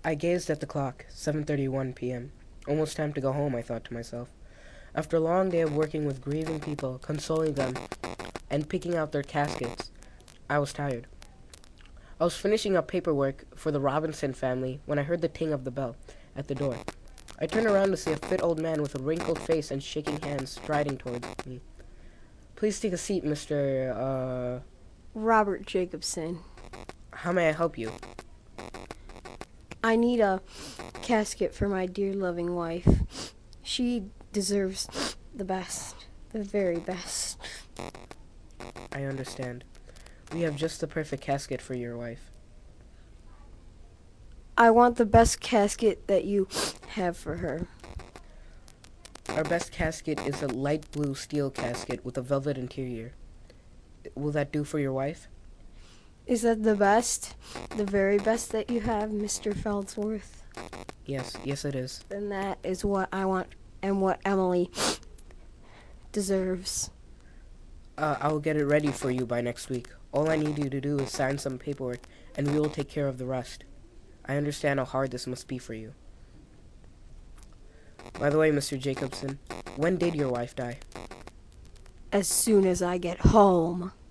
I gazed at the clock, 7:31 p.m. Almost time to go home, I thought to myself. After a long day of working with grieving people, consoling them, and picking out their caskets, I was tired. I was finishing up paperwork for the Robinson family when I heard the ting of the bell at the door. I turned around to see a fit old man with a wrinkled face and shaking hands striding towards me. Please take a seat, Mr. Robert Jacobson. How may I help you? I need a casket for my dear loving wife. She deserves the best, the very best. I understand. We have just the perfect casket for your wife. I want the best casket that you have for her. Our best casket is a light blue steel casket with a velvet interior. Will that do for your wife? Is that the best? The very best that you have, Mr. Feldsworth? Yes it is. Then that is what I want and what Emily deserves. I will get it ready for you by next week. All I need you to do is sign some paperwork, and we will take care of the rest. I understand how hard this must be for you. By the way, Mr. Jacobson, when did your wife die? As soon as I get home.